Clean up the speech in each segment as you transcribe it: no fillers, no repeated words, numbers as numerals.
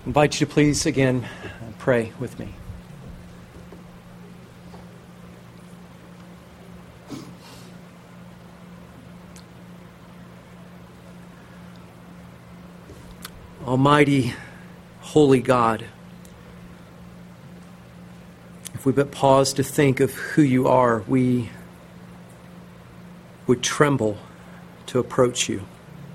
invite you to please again pray with me. Almighty, holy God, if we but pause to think of who you are, we would tremble to approach you.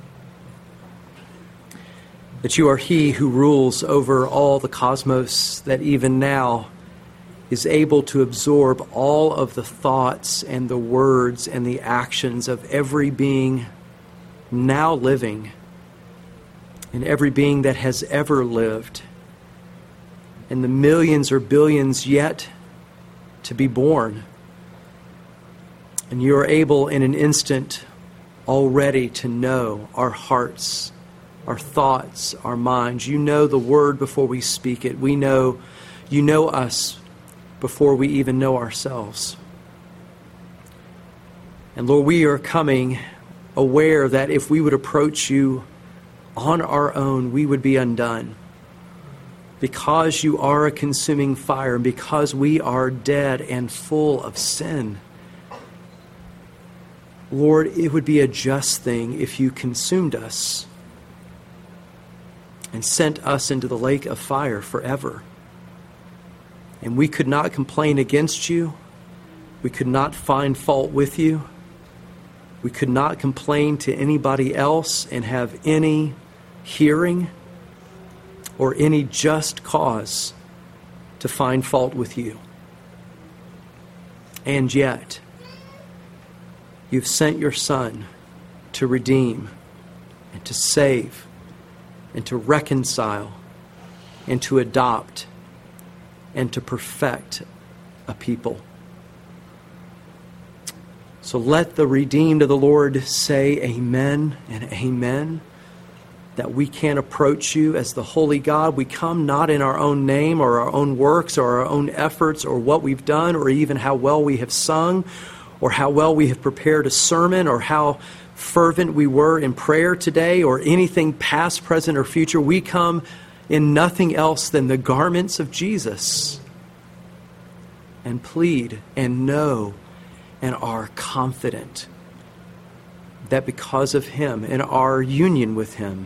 That you are He who rules over all the cosmos, that even now is able to absorb all of the thoughts and the words and the actions of every being now living and every being that has ever lived, and the millions or billions yet to be born. And you are able in an instant already to know our hearts, our thoughts, our minds. You know the word before we speak it. You know us before we even know ourselves. And Lord, we are coming aware that if we would approach you on our own, we would be undone. Because you are a consuming fire, and because we are dead and full of sin. Lord, it would be a just thing if you consumed us and sent us into the lake of fire forever. And we could not complain against you. We could not find fault with you. We could not complain to anybody else and have any hearing or any just cause to find fault with you. And yet, you've sent your Son to redeem and to save and to reconcile and to adopt and to perfect a people. So let the redeemed of the Lord say amen and amen, that we can approach you as the holy God. We come not in our own name or our own works or our own efforts or what we've done or even how well we have sung or how well we have prepared a sermon or how fervent we were in prayer today or anything past, present, or future. We come in nothing else than the garments of Jesus and plead and know and are confident that because of Him and our union with Him,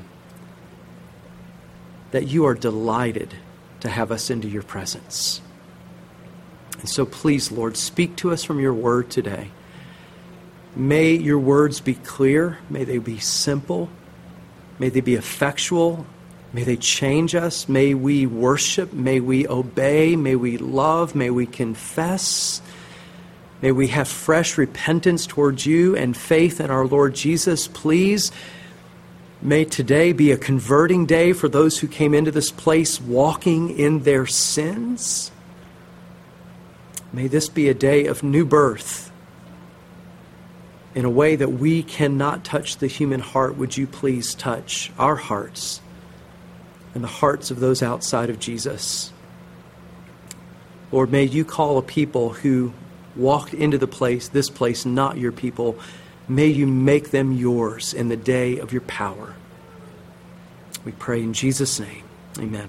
that you are delighted to have us into your presence. And so please, Lord, speak to us from your word today. May your words be clear. May they be simple. May they be effectual. May they change us. May we worship. May we obey. May we love. May we confess. May we have fresh repentance towards you and faith in our Lord Jesus. Please, may today be a converting day for those who came into this place walking in their sins. May this be a day of new birth in a way that we cannot touch the human heart. Would you please touch our hearts and the hearts of those outside of Jesus? Lord, may you call a people who walked into this place, not your people. May you make them yours in the day of your power. We pray in Jesus' name. Amen.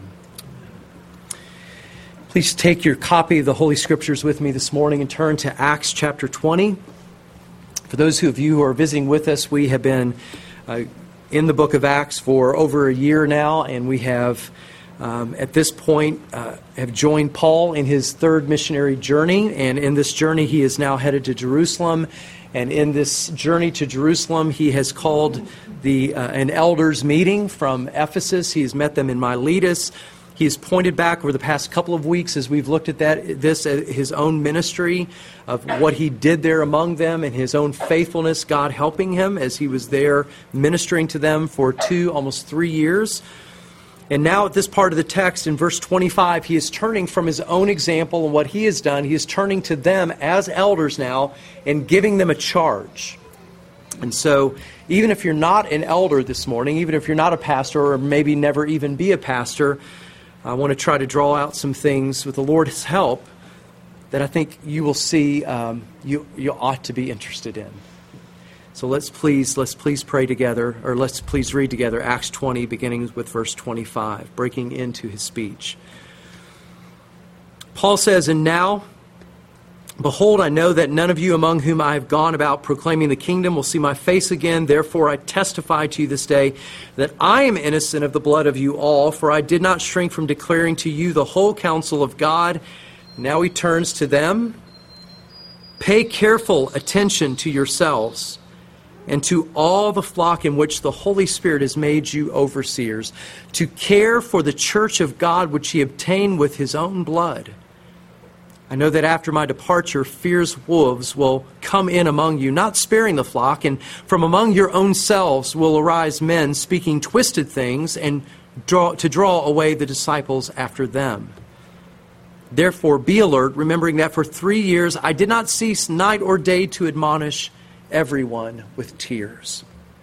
Please take your copy of the Holy Scriptures with me this morning and turn to Acts chapter 20. For those of you who are visiting with us, we have been in the book of Acts for over a year now, and we have at this point have joined Paul in his third missionary journey. And in this journey, he is now headed to Jerusalem. And in this journey to Jerusalem, he has called an elders meeting from Ephesus. He has met them in Miletus. He has pointed back over the past couple of weeks as we've looked at his own ministry of what he did there among them and his own faithfulness, God helping him as he was there ministering to them for almost 3 years. And now at this part of the text in verse 25, he is turning from his own example and what he has done. He is turning to them as elders now and giving them a charge. And so even if you're not an elder this morning, even if you're not a pastor or maybe never even be a pastor, I want to try to draw out some things with the Lord's help that I think you will see you ought to be interested in. So let's please pray together, or let's please read together Acts 20, beginning with verse 25, breaking into his speech. Paul says, "And now, behold, I know that none of you among whom I have gone about proclaiming the kingdom will see my face again. Therefore I testify to you this day that I am innocent of the blood of you all, for I did not shrink from declaring to you the whole counsel of God." Now he turns to them. "Pay careful attention to yourselves and to all the flock in which the Holy Spirit has made you overseers, to care for the church of God which he obtained with his own blood. I know that after my departure, fierce wolves will come in among you, not sparing the flock, and from among your own selves will arise men speaking twisted things and to draw away the disciples after them. Therefore, be alert, remembering that for 3 years I did not cease night or day to admonish everyone with tears."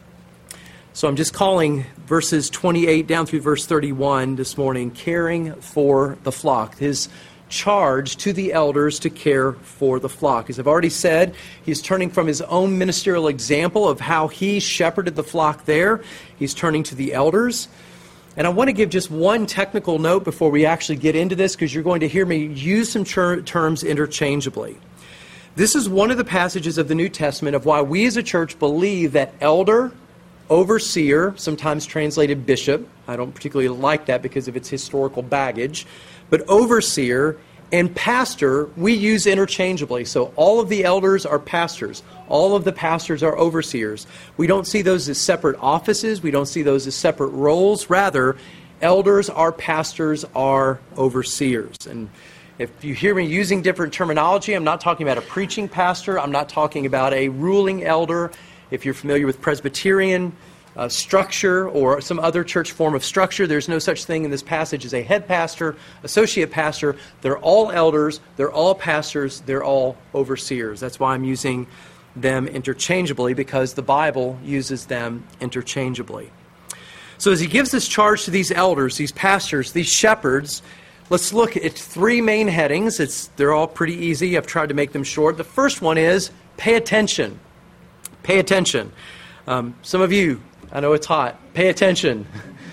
So I'm just calling verses 28 down through verse 31 this morning, caring for the flock. His charge to the elders to care for the flock. As I've already said, he's turning from his own ministerial example of how he shepherded the flock there. He's turning to the elders. And I want to give just one technical note before we actually get into this, because you're going to hear me use some terms interchangeably. This is one of the passages of the New Testament of why we as a church believe that elder, overseer, sometimes translated bishop, I don't particularly like that because of its historical baggage, but overseer and pastor we use interchangeably. So all of the elders are pastors. All of the pastors are overseers. We don't see those as separate offices. We don't see those as separate roles. Rather, elders are pastors, are overseers. And if you hear me using different terminology, I'm not talking about a preaching pastor. I'm not talking about a ruling elder. If you're familiar with Presbyterian structure or some other church form of structure, there's no such thing in this passage as a head pastor, associate pastor. They're all elders. They're all pastors. They're all overseers. That's why I'm using them interchangeably, because the Bible uses them interchangeably. So as he gives this charge to these elders, these pastors, these shepherds, let's look at 3 main headings. They're all pretty easy. I've tried to make them short. The first one is pay attention. Pay attention. Some of you, I know it's hot, pay attention.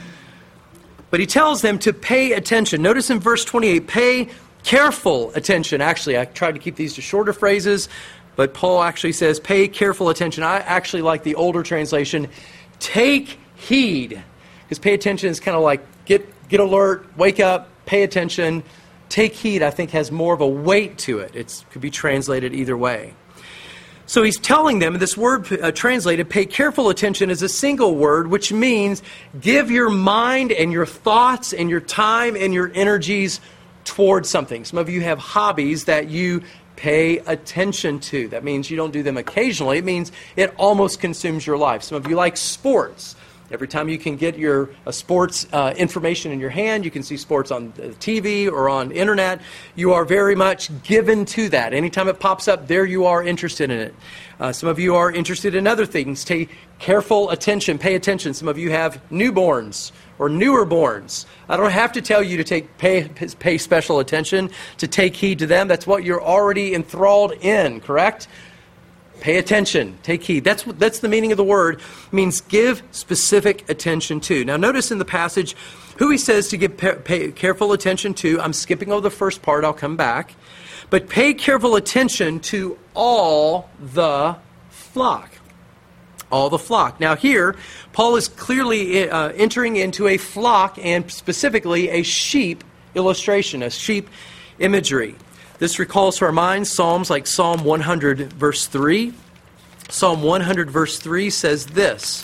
But he tells them to pay attention. Notice in verse 28, pay careful attention. Actually, I tried to keep these to shorter phrases, but Paul actually says pay careful attention. I actually like the older translation, take heed. Because pay attention is kind of like get alert, wake up, pay attention. Take heed, I think, has more of a weight to it. It could be translated either way. So he's telling them, this word translated, pay careful attention, is a single word, which means give your mind and your thoughts and your time and your energies towards something. Some of you have hobbies that you pay attention to. That means you don't do them occasionally. It means it almost consumes your life. Some of you like sports. Every time you can get your sports information in your hand, you can see sports on TV or on internet, you are very much given to that. Anytime it pops up, there you are interested in it. Some of you are interested in other things. Take careful attention, pay attention. Some of you have newborns or newer borns. I don't have to tell you to pay special attention, to take heed to them. That's what you're already enthralled in, correct? Pay attention, take heed. That's the meaning of the word. It means give specific attention to. Now notice in the passage who he says to pay careful attention to. I'm skipping over the first part, I'll come back. But pay careful attention to all the flock. All the flock. Now here, Paul is clearly entering into a flock and specifically a sheep illustration, a sheep imagery. This recalls to our minds Psalms like Psalm 100, verse 3. Psalm 100, verse 3 says this.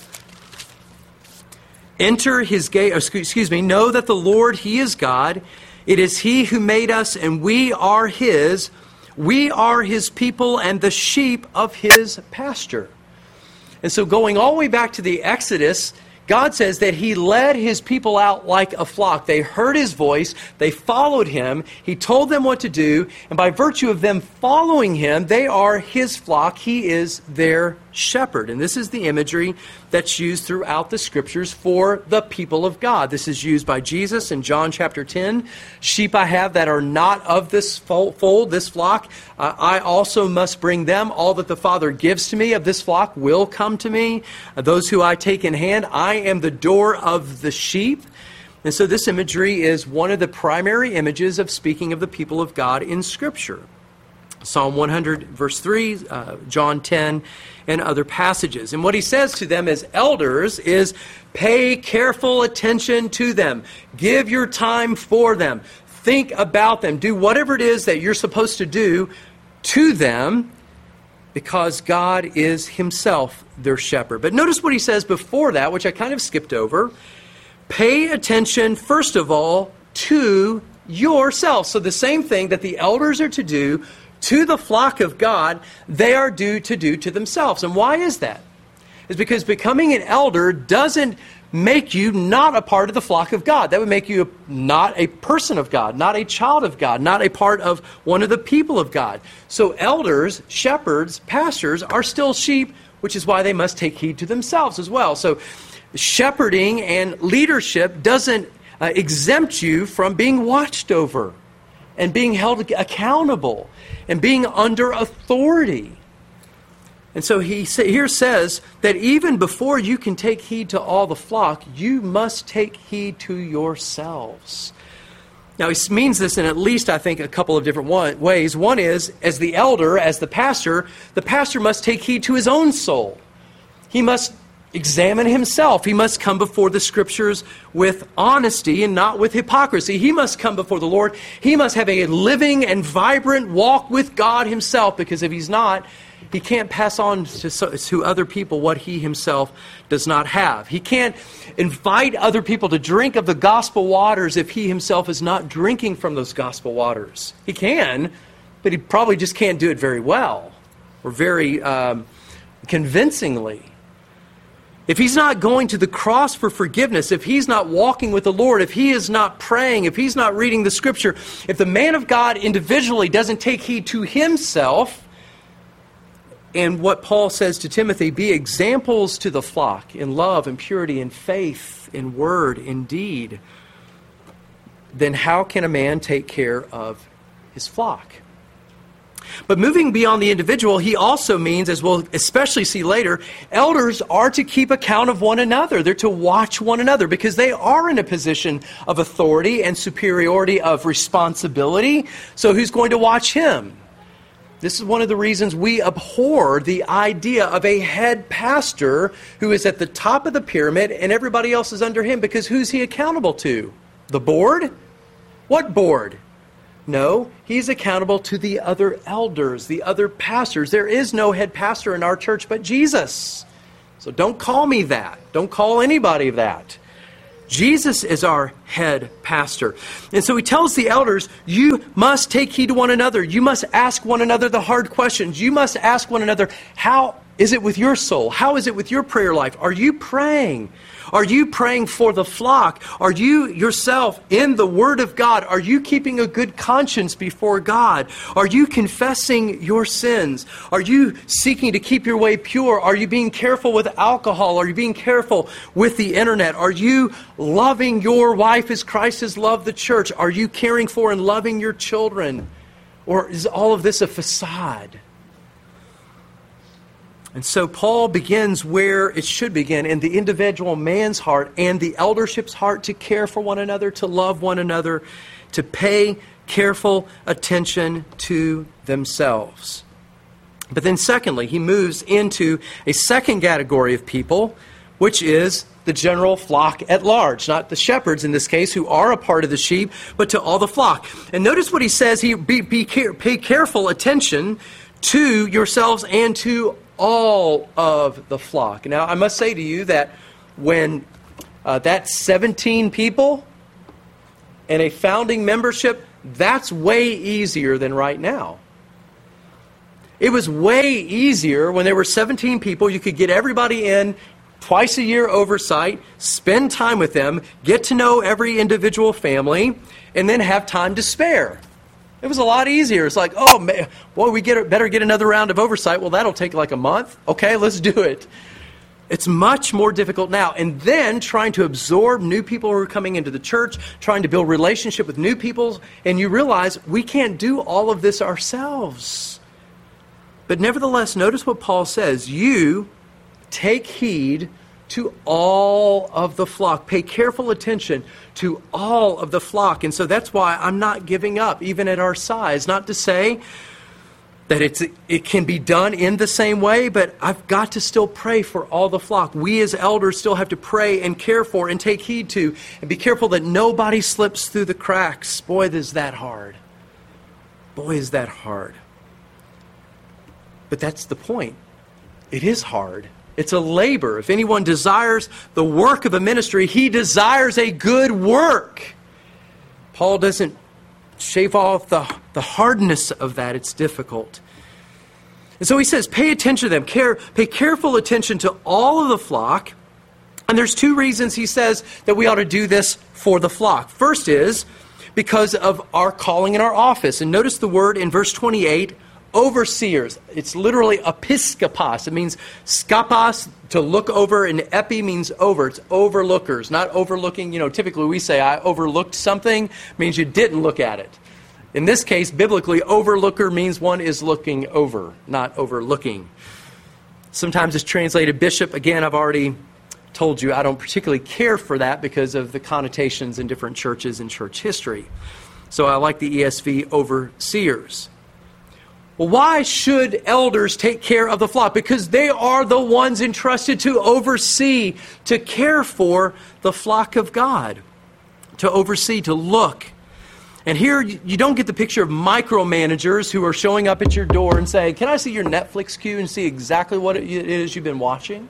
Enter his gate, know that the Lord, he is God. It is he who made us, and we are his. We are his people and the sheep of his pasture. And so going all the way back to the Exodus, God says that he led his people out like a flock. They heard his voice. They followed him. He told them what to do. And by virtue of them following him, they are his flock. He is their shepherd. And this is the imagery that's used throughout the Scriptures for the people of God. This is used by Jesus in John chapter 10. Sheep I have that are not of this fold, this flock. I also must bring them. All that the Father gives to me of this flock will come to me. Those who I take in hand, I am the door of the sheep. And so this imagery is one of the primary images of speaking of the people of God in Scripture. Psalm 100, verse 3, John 10, and other passages. And what he says to them as elders is, pay careful attention to them. Give your time for them. Think about them. Do whatever it is that you're supposed to do to them, because God is himself their shepherd. But notice what he says before that, which I kind of skipped over. Pay attention, first of all, to yourself. So the same thing that the elders are to do to the flock of God, they are due to do to themselves. And why is that? It's because becoming an elder doesn't make you not a part of the flock of God. That would make you not a person of God, not a child of God, not a part of one of the people of God. So elders, shepherds, pastors are still sheep, which is why they must take heed to themselves as well. So shepherding and leadership doesn't exempt you from being watched over and being held accountable and being under authority. And so he here says that even before you can take heed to all the flock, you must take heed to yourselves. Now, he means this in at least, I think, a couple of different ways. One is, as the elder, as the pastor must take heed to his own soul. He must examine himself. He must come before the Scriptures with honesty and not with hypocrisy. He must come before the Lord. He must have a living and vibrant walk with God himself, because if he's not, he can't pass on to other people what he himself does not have. He can't invite other people to drink of the gospel waters if he himself is not drinking from those gospel waters. He can, but he probably just can't do it very well or very convincingly. If he's not going to the cross for forgiveness, if he's not walking with the Lord, if he is not praying, if he's not reading the Scripture, if the man of God individually doesn't take heed to himself, and what Paul says to Timothy, be examples to the flock in love and purity and faith, in word, in deed, then how can a man take care of his flock? But moving beyond the individual, he also means, as we'll especially see later, elders are to keep account of one another. They're to watch one another because they are in a position of authority and superiority of responsibility. So who's going to watch him? This is one of the reasons we abhor the idea of a head pastor who is at the top of the pyramid and everybody else is under him, because who's he accountable to? The board? What board? No, he's accountable to the other elders, the other pastors. There is no head pastor in our church but Jesus. So don't call me that. Don't call anybody that. Jesus is our head pastor. And so he tells the elders, you must take heed to one another. You must ask one another the hard questions. You must ask one another, how is it with your soul? How is it with your prayer life? Are you praying? Are you praying for the flock? Are you yourself in the Word of God? Are you keeping a good conscience before God? Are you confessing your sins? Are you seeking to keep your way pure? Are you being careful with alcohol? Are you being careful with the internet? Are you loving your wife as Christ has loved the church? Are you caring for and loving your children? Or is all of this a facade? And so Paul begins where it should begin, in the individual man's heart and the eldership's heart, to care for one another, to love one another, to pay careful attention to themselves. But then secondly, he moves into a second category of people, which is the general flock at large. Not the shepherds in this case, who are a part of the sheep, but to all the flock. And notice what he says, pay careful attention to yourselves and to all of the flock. Now, I must say to you that when that's 17 people and a founding membership, that's way easier than right now. It was way easier when there were 17 people. You could get everybody in, twice a year oversight, spend time with them, get to know every individual family, and then have time to spare. It was a lot easier. It's like, oh, man, boy, better get another round of oversight. Well, that'll take like a month. Okay, let's do it. It's much more difficult now. And then trying to absorb new people who are coming into the church, trying to build relationship with new people, and you realize we can't do all of this ourselves. But nevertheless, notice what Paul says. You take heed to all of the flock. Pay careful attention to all of the flock. And so that's why I'm not giving up, even at our size. Not to say that it can be done in the same way, but I've got to still pray for all the flock. We as elders still have to pray and care for and take heed to and be careful that nobody slips through the cracks. Boy, is that hard. Boy, is that hard. But that's the point. It is hard. It's a labor. If anyone desires the work of a ministry, he desires a good work. Paul doesn't shave off the hardness of that. It's difficult. And so he says, pay attention to them. Pay careful attention to all of the flock. And there's two reasons he says that we ought to do this for the flock. First is because of our calling in our office. And notice the word in verse 28, overseers. It's literally episkopos. It means skopos, to look over, and epi means over. It's overlookers, not overlooking. Typically we say, I overlooked something, means you didn't look at it. In this case, biblically, overlooker means one is looking over, not overlooking. Sometimes it's translated bishop. Again, I've already told you I don't particularly care for that because of the connotations in different churches and church history. So I like the ESV, overseers. Well, why should elders take care of the flock? Because they are the ones entrusted to oversee, to care for the flock of God, to oversee, to look. And here you don't get the picture of micromanagers who are showing up at your door and saying, can I see your Netflix queue and see exactly what it is you've been watching?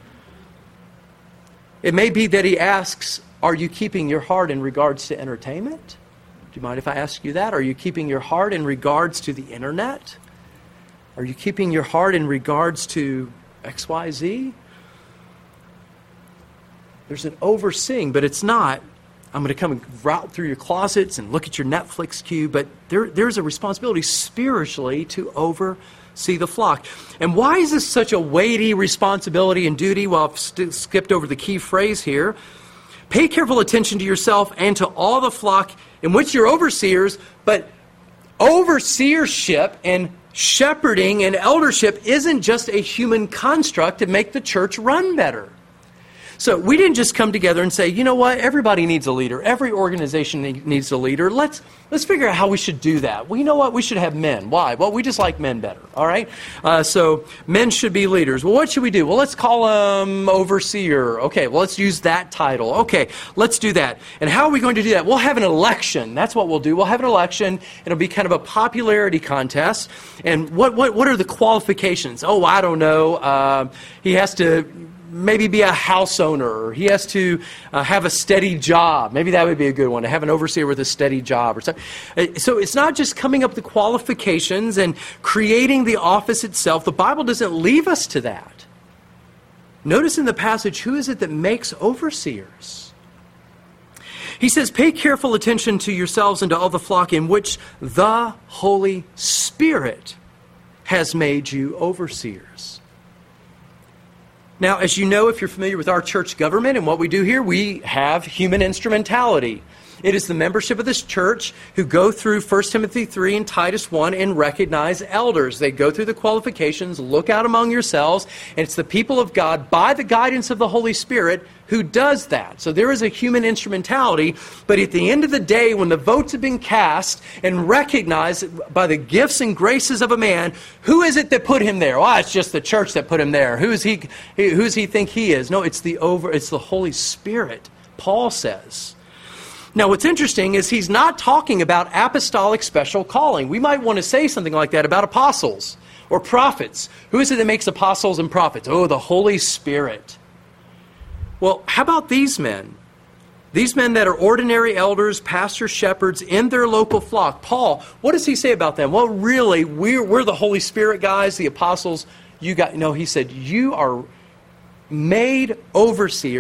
It may be that he asks, are you keeping your heart in regards to entertainment? Do you mind if I ask you that? Are you keeping your heart in regards to the internet? Are you keeping your heart in regards to XYZ? There's an overseeing, but it's not, I'm going to come and route through your closets and look at your Netflix queue, but there's a responsibility spiritually to oversee the flock. And why is this such a weighty responsibility and duty? Well, I've skipped over the key phrase here. Pay careful attention to yourself and to all the flock in which you're overseers, but overseership and shepherding and eldership isn't just a human construct to make the church run better. So we didn't just come together and say, you know what, everybody needs a leader. Every organization needs a leader. Let's figure out how we should do that. Well, you know what, we should have men. Why? Well, we just like men better, all right? So men should be leaders. Well, what should we do? Well, let's call them overseer. Okay, well, let's use that title. Okay, let's do that. And how are we going to do that? We'll have an election. That's what we'll do. We'll have an election. It'll be kind of a popularity contest. And what are the qualifications? Oh, I don't know. He has to maybe be a house owner, or he has to have a steady job. Maybe that would be a good one, to have an overseer with a steady job or something. So it's not just coming up with the qualifications and creating the office itself. The Bible doesn't leave us to that. Notice in the passage, who is it that makes overseers? He says, pay careful attention to yourselves and to all the flock in which the Holy Spirit has made you overseers. Now, as you know, if you're familiar with our church government and what we do here, we have human instrumentality. It is the membership of this church who go through 1 Timothy 3 and Titus 1 and recognize elders. They go through the qualifications, look out among yourselves, and it's the people of God, by the guidance of the Holy Spirit, who does that. So there is a human instrumentality, but at the end of the day, when the votes have been cast and recognized by the gifts and graces of a man, who is it that put him there? Well, it's just the church that put him there. Who's he think he is? No, it's the Holy Spirit, Paul says. Now, what's interesting is he's not talking about apostolic special calling. We might want to say something like that about apostles or prophets. Who is it that makes apostles and prophets? Oh, the Holy Spirit. Well, how about these men? These men that are ordinary elders, pastors, shepherds in their local flock. Paul, what does he say about them? Well, really, we're the Holy Spirit guys, the apostles. No, he said, you are made overseers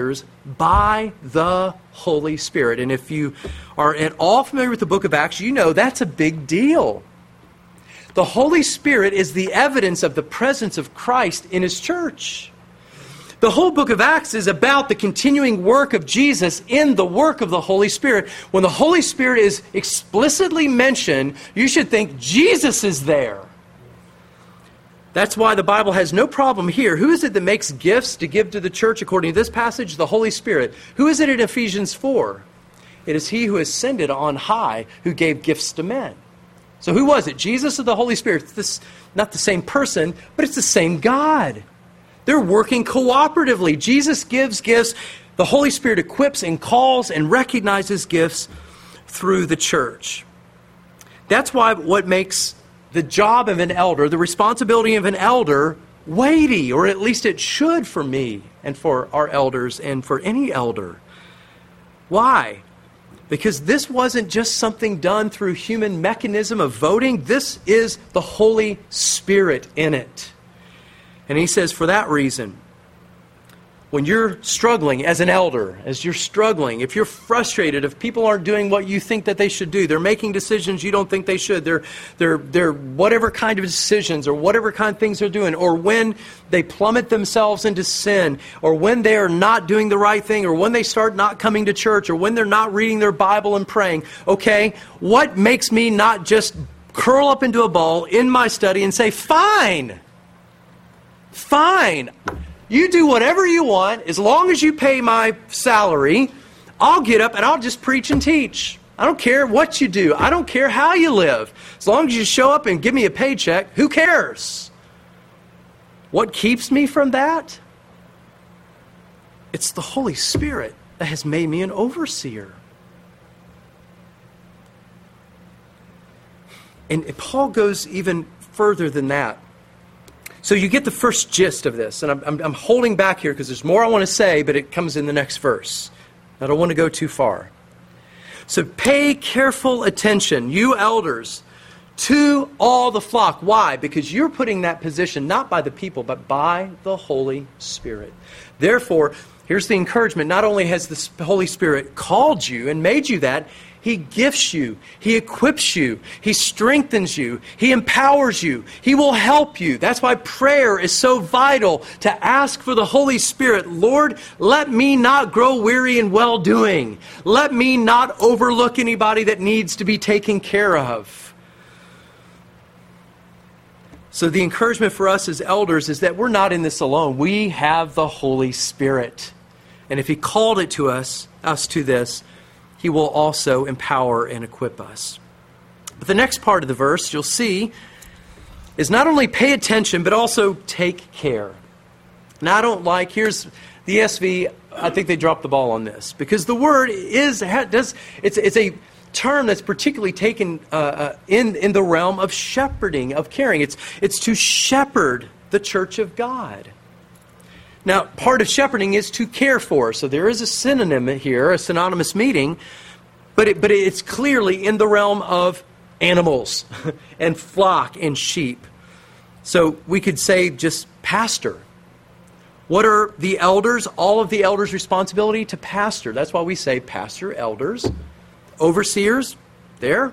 by the Holy Spirit. And if you are at all familiar with the book of Acts, you know that's a big deal. The Holy Spirit is the evidence of the presence of Christ in His church. The whole book of Acts is about the continuing work of Jesus in the work of the Holy Spirit. When the Holy Spirit is explicitly mentioned, you should think Jesus is there. That's why the Bible has no problem here. Who is it that makes gifts to give to the church according to this passage? The Holy Spirit. Who is it in Ephesians 4? It is He who ascended on high who gave gifts to men. So who was it? Jesus or the Holy Spirit? It's not the same person, but it's the same God. They're working cooperatively. Jesus gives gifts. The Holy Spirit equips and calls and recognizes gifts through the church. That's why what makes the job of an elder, the responsibility of an elder, weighty, or at least it should for me and for our elders and for any elder. Why? Because this wasn't just something done through human mechanism of voting. This is the Holy Spirit in it. And he says, for that reason, when you're struggling as an elder, as you're struggling, if you're frustrated, if people aren't doing what you think that they should do, they're making decisions you don't think they should, they're whatever kind of decisions or whatever kind of things they're doing, or when they plummet themselves into sin, or when they are not doing the right thing, or when they start not coming to church, or when they're not reading their Bible and praying, okay, what makes me not just curl up into a ball in my study and say, fine, you do whatever you want. As long as you pay my salary, I'll get up and I'll just preach and teach. I don't care what you do. I don't care how you live. As long as you show up and give me a paycheck, who cares? What keeps me from that? It's the Holy Spirit that has made me an overseer. And Paul goes even further than that. So you get the first gist of this, and I'm holding back here because there's more I want to say, but it comes in the next verse. I don't want to go too far. So pay careful attention, you elders, to all the flock. Why? Because you're putting that position not by the people, but by the Holy Spirit. Therefore, here's the encouragement. Not only has the Holy Spirit called you and made you that, He gifts you, He equips you, He strengthens you, He empowers you, He will help you. That's why prayer is so vital, to ask for the Holy Spirit. Lord, let me not grow weary in well-doing. Let me not overlook anybody that needs to be taken care of. So the encouragement for us as elders is that we're not in this alone. We have the Holy Spirit. And if He called it to us to this, He will also empower and equip us. But the next part of the verse, you'll see, is not only pay attention, but also take care. Now, I don't like, here's the ESV, I think they dropped the ball on this. Because the word it's a term that's particularly taken in the realm of shepherding, of caring. It's to shepherd the church of God. Now, part of shepherding is to care for. So there is a synonym here, a synonymous meaning, but it's clearly in the realm of animals and flock and sheep. So we could say just pastor. What are the elders? All of the elders' responsibility to pastor. That's why we say pastor, elders, overseers. There,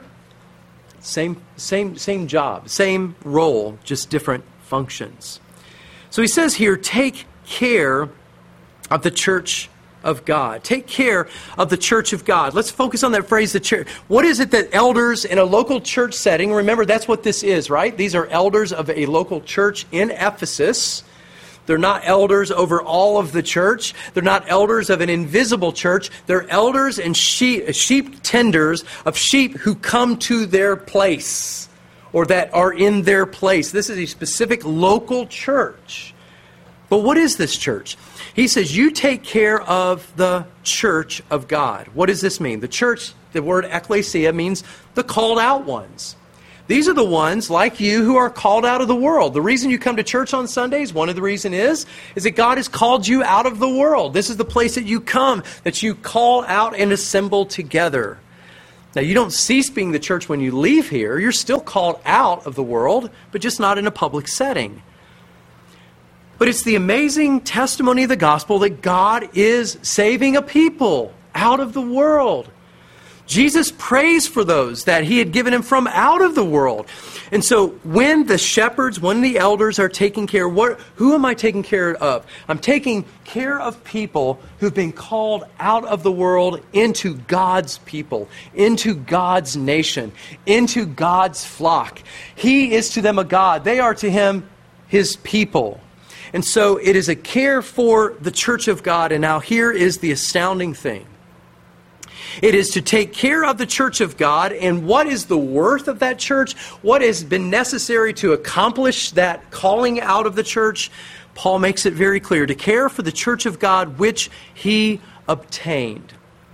same job, same role, just different functions. So he says here, take care of the church of God. Take care of the church of God. Let's focus on that phrase, the church. What is it that elders in a local church setting, remember that's what this is, right? These are elders of a local church in Ephesus. They're not elders over all of the church. They're not elders of an invisible church. They're elders and sheep tenders of sheep who come to their place or that are in their place. This is a specific local church. But what is this church? He says, you take care of the church of God. What does this mean? The church, the word ecclesia, means the called out ones. These are the ones like you who are called out of the world. The reason you come to church on Sundays, one of the reasons is that God has called you out of the world. This is the place that you come, that you call out and assemble together. Now, you don't cease being the church when you leave here. You're still called out of the world, but just not in a public setting. But it's the amazing testimony of the gospel that God is saving a people out of the world. Jesus prays for those that he had given him from out of the world. And so when the shepherds, when the elders are taking care, who am I taking care of? I'm taking care of people who've been called out of the world into God's people, into God's nation, into God's flock. He is to them a God. They are to him his people. And so it is a care for the church of God. And now here is the astounding thing. It is to take care of the church of God, and what is the worth of that church? What has been necessary to accomplish that calling out of the church? Paul makes it very clear, to care for the church of God which he obtained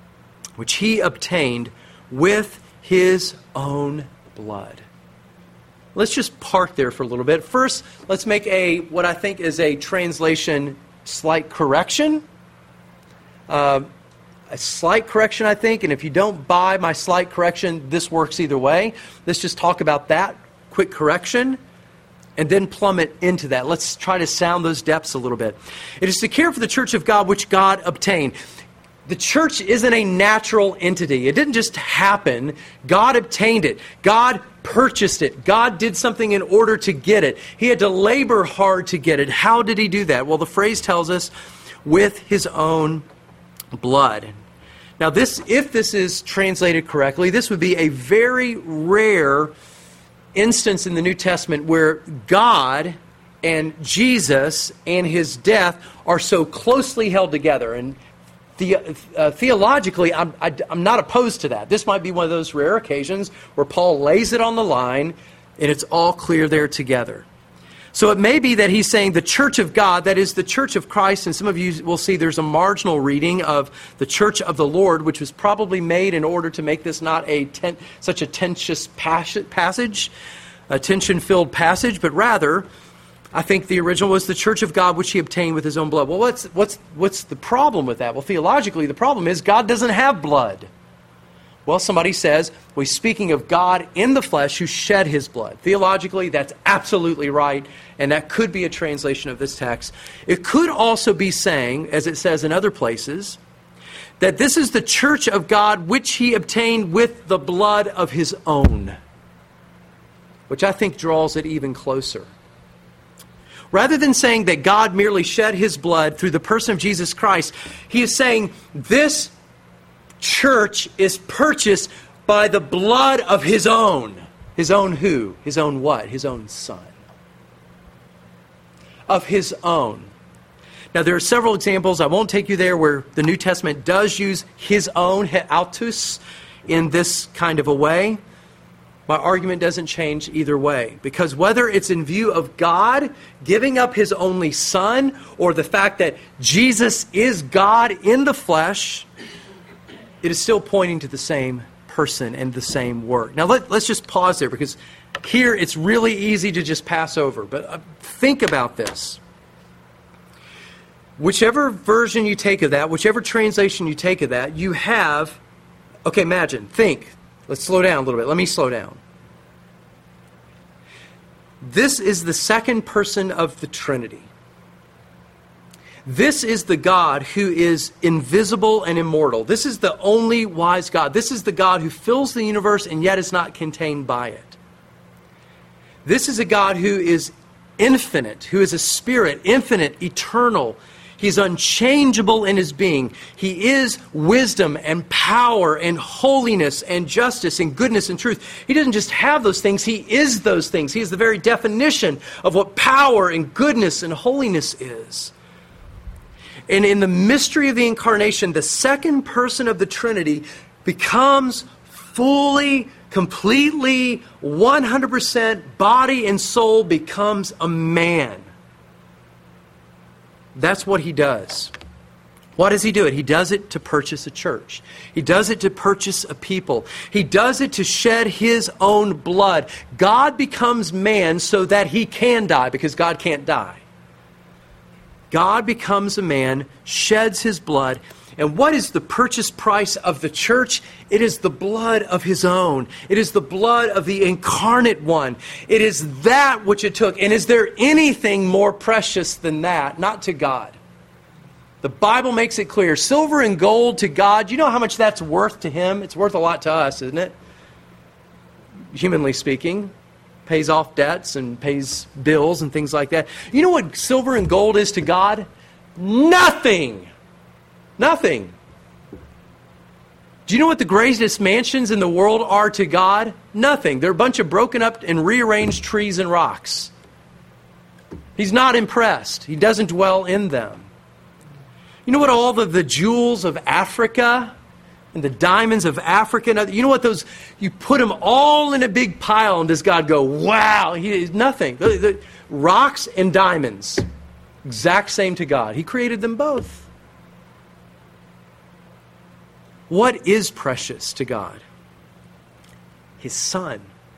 with his own blood. Let's just park there for a little bit. First, let's make what I think is a translation slight correction. A slight correction, I think, and if you don't buy my slight correction, this works either way. Let's just talk about that quick correction and then plummet into that. Let's try to sound those depths a little bit. It is to care for the church of God which God obtained. The church isn't a natural entity. It didn't just happen. God obtained it. God purchased it. God did something in order to get it. He had to labor hard to get it. How did he do that? Well, the phrase tells us, with his own blood. Now, if this is translated correctly, this would be a very rare instance in the New Testament where God and Jesus and his death are so closely held together. And theologically, I'm not opposed to that. This might be one of those rare occasions where Paul lays it on the line and it's all clear there together. So it may be that he's saying the church of God, that is the church of Christ, and some of you will see there's a marginal reading of the church of the Lord, which was probably made in order to make this not such a tensious passage, a tension-filled passage, but rather, I think the original was the church of God, which he obtained with his own blood. Well, what's the problem with that? Well, theologically, the problem is God doesn't have blood. Well, somebody says, well, he's speaking of God in the flesh who shed his blood. Theologically, that's absolutely right, and that could be a translation of this text. It could also be saying, as it says in other places, that this is the church of God which he obtained with the blood of his own, which I think draws it even closer. Rather than saying that God merely shed his blood through the person of Jesus Christ, he is saying this church is purchased by the blood of his own. His own who? His own what? His own Son. Of his own. Now there are several examples, I won't take you there, where the New Testament does use his own, autos, in this kind of a way. My argument doesn't change either way. Because whether it's in view of God giving up his only Son, or the fact that Jesus is God in the flesh, it is still pointing to the same person and the same work. Now let's just pause there, because here it's really easy to just pass over. But think about this. Whichever version you take of that, whichever translation you take of that, you have, okay, imagine, think. Let's slow down a little bit. Let me slow down. This is the second person of the Trinity. This is the God who is invisible and immortal. This is the only wise God. This is the God who fills the universe and yet is not contained by it. This is a God who is infinite, who is a spirit, infinite, eternal. He's unchangeable in his being. He is wisdom and power and holiness and justice and goodness and truth. He doesn't just have those things, he is those things. He is the very definition of what power and goodness and holiness is. And in the mystery of the incarnation, the second person of the Trinity becomes fully, completely, 100% body and soul, becomes a man. That's what he does. Why does he do it? He does it to purchase a church. He does it to purchase a people. He does it to shed his own blood. God becomes man so that he can die, because God can't die. God becomes a man, sheds his blood, And what is the purchase price of the church? It is the blood of his own. It is the blood of the incarnate one. It is that which it took. And is there anything more precious than that? Not to God. The Bible makes it clear. Silver and gold to God, you know how much that's worth to him? It's worth a lot to us, isn't it? Humanly speaking. Pays off debts and pays bills and things like that. You know what silver and gold is to God? Nothing. Nothing. Do you know what the greatest mansions in the world are to God? Nothing. They're a bunch of broken up and rearranged trees and rocks. He's not impressed. He doesn't dwell in them. You know what all the jewels of Africa and the diamonds of Africa, you know what those, you put them all in a big pile and does God go, wow, nothing. The rocks and diamonds, exact same to God. He created them both. What is precious to God? His Son.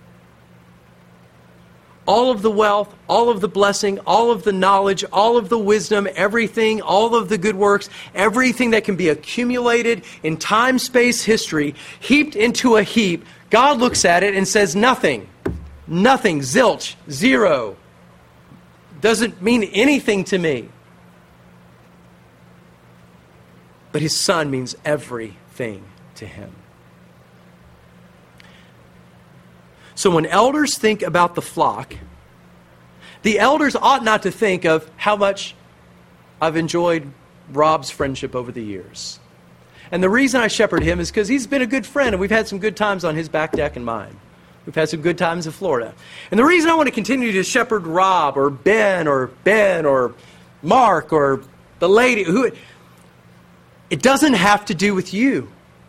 All of the wealth, all of the blessing, all of the knowledge, all of the wisdom, everything, all of the good works, everything that can be accumulated in time, space, history, heaped into a heap, God looks at it and says nothing. Nothing. Zilch. Zero. Doesn't mean anything to me. But his Son means everything to him. So when elders think about the flock, the elders ought not to think of how much I've enjoyed Rob's friendship over the years. And the reason I shepherd him is because he's been a good friend and we've had some good times on his back deck and mine. We've had some good times in Florida. And the reason I want to continue to shepherd Rob or Ben or Mark or the lady, it doesn't have to do with you.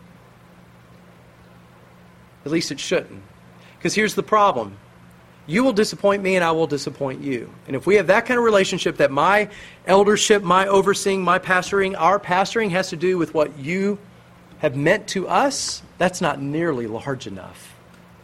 At least it shouldn't. Because here's the problem. You will disappoint me and I will disappoint you. And if we have that kind of relationship that my eldership, my overseeing, my pastoring, our pastoring has to do with what you have meant to us, that's not nearly large enough.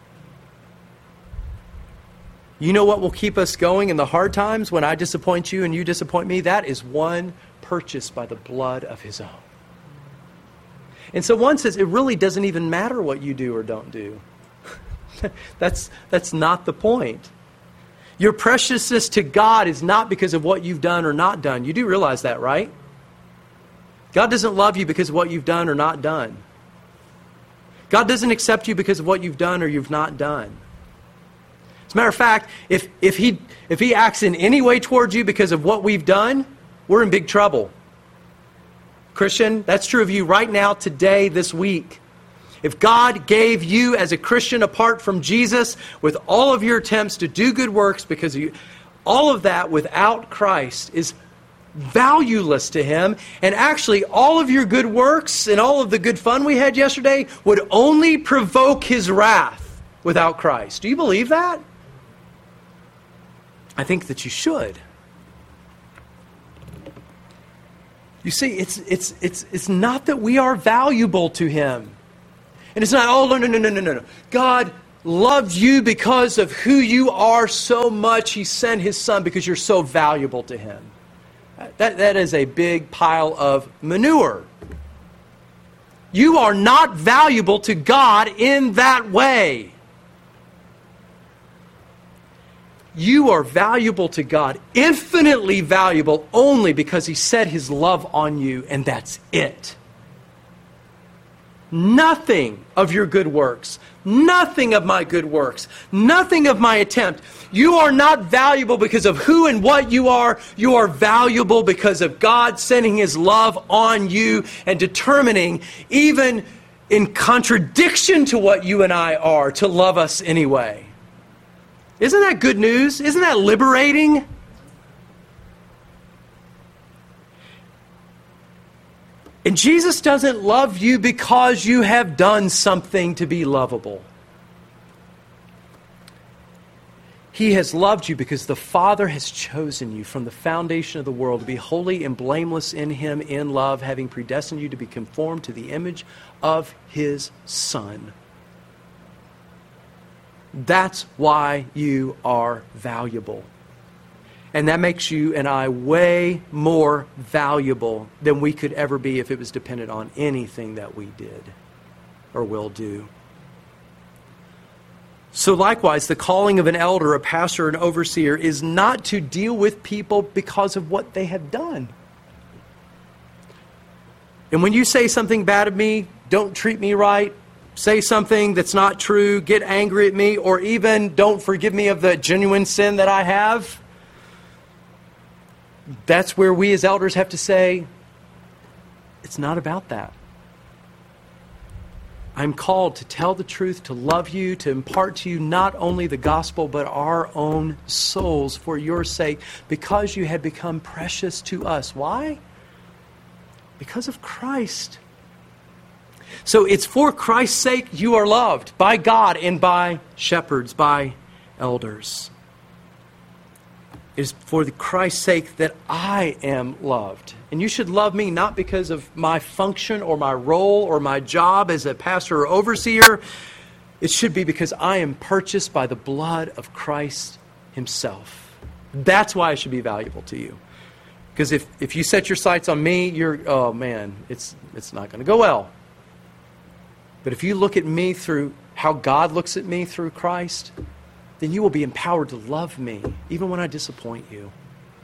You know what will keep us going in the hard times when I disappoint you and you disappoint me? That is one purchased by the blood of his own. And so one says it really doesn't even matter what you do or don't do. That's not the point. Your preciousness to God is not because of what you've done or not done. You do realize that, right? God doesn't love you because of what you've done or not done. God doesn't accept you because of what you've done or you've not done. As a matter of fact, if he acts in any way towards you because of what we've done, we're in big trouble. Christian, that's true of you right now, today, this week. If God gave you as a Christian apart from Jesus with all of your attempts to do good works because of you, all of that without Christ is valueless to him. And actually, all of your good works and all of the good fun we had yesterday would only provoke his wrath without Christ. Do you believe that? I think that you should. You see, it's not that we are valuable to him. And it's not, oh, no. God loved you because of who you are so much. He sent his Son because you're so valuable to him. That is a big pile of manure. You are not valuable to God in that way. You are valuable to God, infinitely valuable only because he set his love on you, and that's it. Nothing of your good works, nothing of my good works, nothing of my attempt. You are not valuable because of who and what you are. You are valuable because of God sending his love on you and determining, even in contradiction to what you and I are, to love us anyway. Isn't that good news? Isn't that liberating? And Jesus doesn't love you because you have done something to be lovable. He has loved you because the Father has chosen you from the foundation of the world to be holy and blameless in him in love, having predestined you to be conformed to the image of his Son. That's why you are valuable. And that makes you and I way more valuable than we could ever be if it was dependent on anything that we did or will do. So likewise, the calling of an elder, a pastor, an overseer is not to deal with people because of what they have done. And when you say something bad of me, don't treat me right, say something that's not true, get angry at me, or even don't forgive me of the genuine sin that I have, that's where we as elders have to say, it's not about that. I'm called to tell the truth, to love you, to impart to you not only the gospel, but our own souls for your sake, because you had become precious to us. Why? Because of Christ. So it's for Christ's sake you are loved by God and by shepherds, by elders. It is for Christ's sake that I am loved. And you should love me not because of my function or my role or my job as a pastor or overseer. It should be because I am purchased by the blood of Christ himself. That's why I should be valuable to you. Because if you set your sights on me, it's not going to go well. But if you look at me through how God looks at me through Christ, then you will be empowered to love me, even when I disappoint you.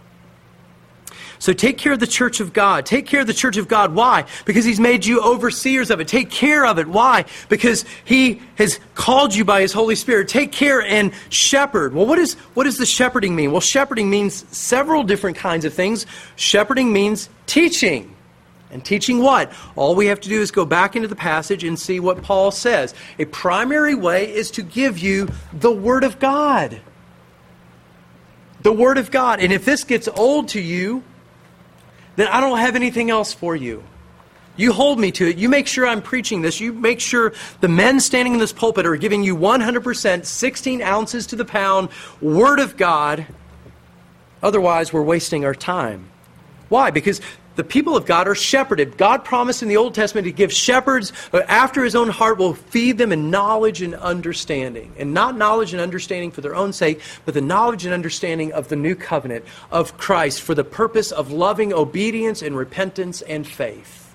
So take care of the church of God. Take care of the church of God. Why? Because he's made you overseers of it. Take care of it. Why? Because he has called you by his Holy Spirit. Take care and shepherd. Well, what does the shepherding mean? Well, shepherding means several different kinds of things. Shepherding means teaching. And teaching what? All we have to do is go back into the passage and see what Paul says. A primary way is to give you the Word of God. The Word of God. And if this gets old to you, then I don't have anything else for you. You hold me to it. You make sure I'm preaching this. You make sure the men standing in this pulpit are giving you 100%, 16 ounces to the pound, Word of God. Otherwise, we're wasting our time. Why? Because the people of God are shepherded. God promised in the Old Testament to give shepherds after his own heart will feed them in knowledge and understanding. And not knowledge and understanding for their own sake, but the knowledge and understanding of the new covenant of Christ for the purpose of loving obedience and repentance and faith.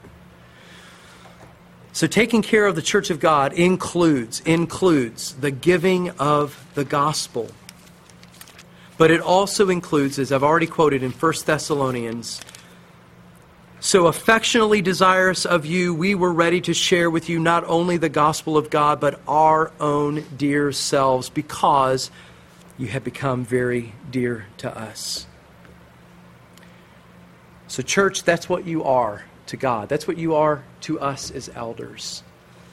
So taking care of the church of God includes the giving of the gospel. But it also includes, as I've already quoted in 1 Thessalonians, so affectionately desirous of you, we were ready to share with you not only the gospel of God, but our own dear selves, because you have become very dear to us. So church, that's what you are to God. That's what you are to us as elders.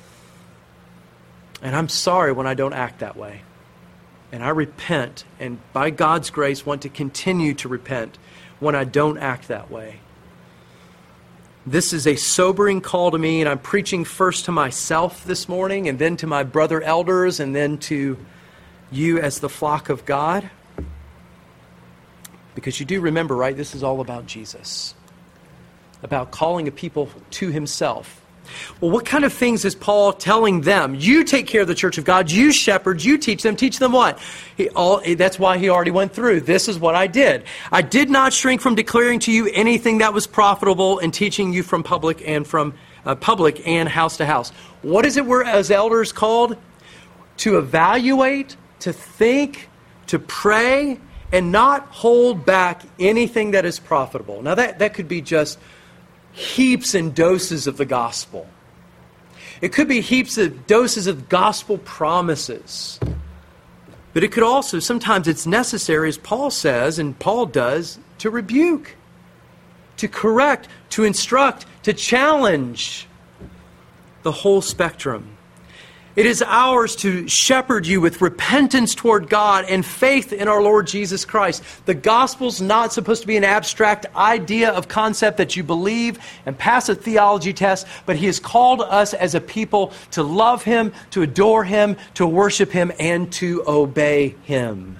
And I'm sorry when I don't act that way. And I repent, and by God's grace want to continue to repent when I don't act that way. This is a sobering call to me, and I'm preaching first to myself this morning, and then to my brother elders, and then to you as the flock of God. Because you do remember, right, this is all about Jesus. About calling a people to himself. Well, what kind of things is Paul telling them? You take care of the church of God. You shepherds. You teach them. Teach them what? That's why he already went through. This is what I did. I did not shrink from declaring to you anything that was profitable and teaching you from public and house to house. What is it we're as elders called? To evaluate, to think, to pray, and not hold back anything that is profitable. Now that could be just heaps and doses of the gospel. It could be heaps of doses of gospel promises. But it could also, sometimes it's necessary, as Paul says, and Paul does, to rebuke, to correct, to instruct, to challenge the whole spectrum. It is ours to shepherd you with repentance toward God and faith in our Lord Jesus Christ. The gospel's not supposed to be an abstract idea of concept that you believe and pass a theology test, but he has called us as a people to love him, to adore him, to worship him, and to obey him.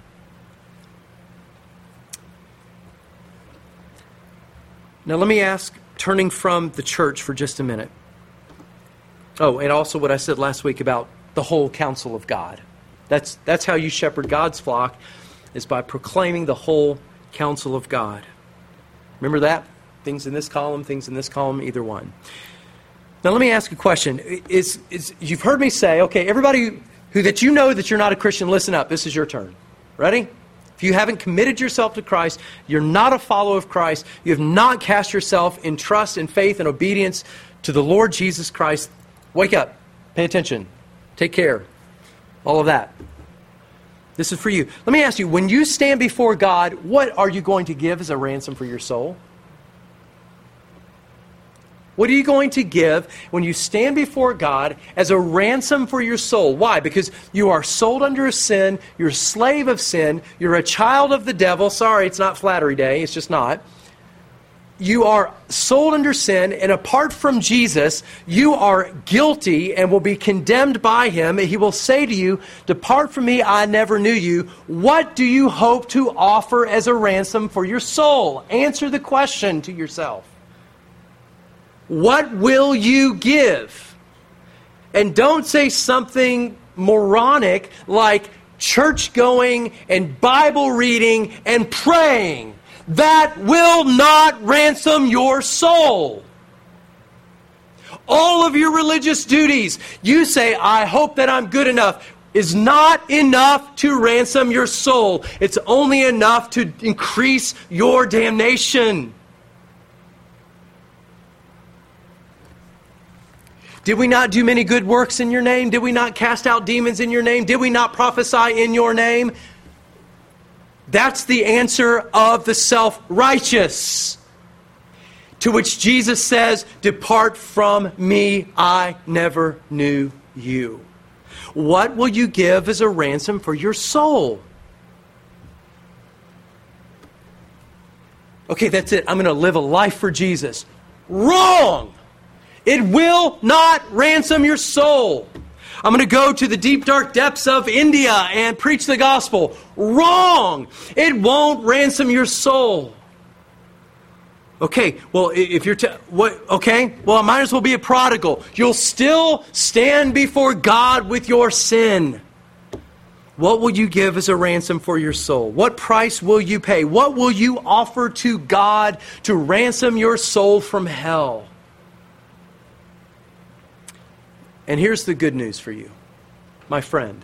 Now let me ask, turning from the church for just a minute. Oh, and also what I said last week about the whole counsel of God. That's how you shepherd God's flock, is by proclaiming the whole counsel of God. Remember that? Things in this column, either one. Now let me ask a question. You've heard me say, okay, everybody that you know that you're not a Christian, listen up. This is your turn. Ready? If you haven't committed yourself to Christ, you're not a follower of Christ, you have not cast yourself in trust and faith and obedience to the Lord Jesus Christ, wake up. Pay attention. Take care. All of that. This is for you. Let me ask you, when you stand before God, what are you going to give as a ransom for your soul? What are you going to give when you stand before God as a ransom for your soul? Why? Because you are sold under a sin, you're a slave of sin, you're a child of the devil. Sorry, it's not flattery day, it's just not. You are sold under sin, and apart from Jesus, you are guilty and will be condemned by Him. He will say to you, "Depart from me, I never knew you." What do you hope to offer as a ransom for your soul? Answer the question to yourself. What will you give? And don't say something moronic like church going and Bible reading and praying. That will not ransom your soul. All of your religious duties, you say, "I hope that I'm good enough," is not enough to ransom your soul. It's only enough to increase your damnation. Did we not do many good works in your name? Did we not cast out demons in your name? Did we not prophesy in your name? That's the answer of the self-righteous. To which Jesus says, "Depart from me, I never knew you." What will you give as a ransom for your soul? Okay, that's it. I'm going to live a life for Jesus. Wrong! It will not ransom your soul. I'm going to go to the deep, dark depths of India and preach the gospel. Wrong! It won't ransom your soul. Okay, well, if you're... I might as well be a prodigal. You'll still stand before God with your sin. What will you give as a ransom for your soul? What price will you pay? What will you offer to God to ransom your soul from hell? And here's the good news for you, my friend.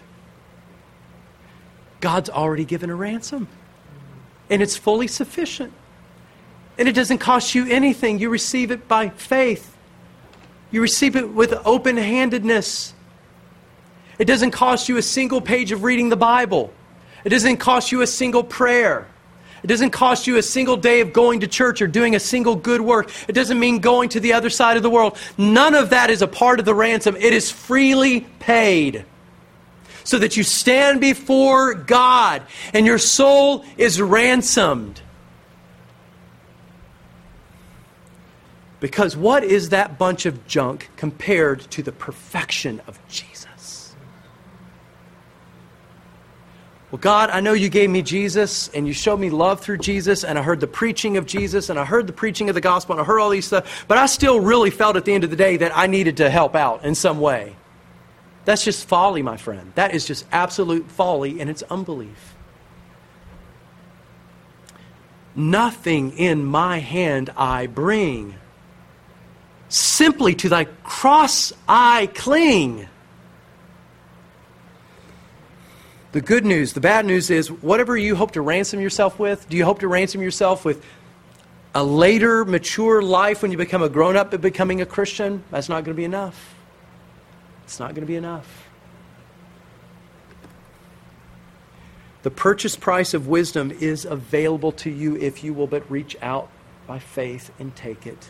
God's already given a ransom. And it's fully sufficient. And it doesn't cost you anything. You receive it by faith. You receive it with open-handedness. It doesn't cost you a single page of reading the Bible. It doesn't cost you a single prayer. It doesn't cost you a single day of going to church or doing a single good work. It doesn't mean going to the other side of the world. None of that is a part of the ransom. It is freely paid so that you stand before God and your soul is ransomed. Because what is that bunch of junk compared to the perfection of Jesus? Well, God, I know you gave me Jesus and you showed me love through Jesus, and I heard the preaching of Jesus and I heard the preaching of the gospel and I heard all these stuff, but I still really felt at the end of the day that I needed to help out in some way. That's just folly, my friend. That is just absolute folly, and it's unbelief. Nothing in my hand I bring. Simply to thy cross I cling. The good news, the bad news is, whatever you hope to ransom yourself with, do you hope to ransom yourself with a later, mature life when you become a grown-up but becoming a Christian? That's not going to be enough. It's not going to be enough. The purchase price of wisdom is available to you if you will but reach out by faith and take it.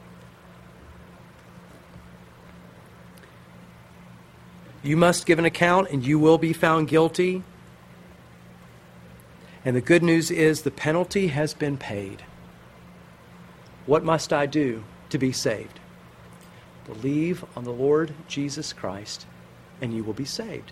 You must give an account and you will be found guilty. And the good news is the penalty has been paid. What must I do to be saved? Believe on the Lord Jesus Christ and you will be saved.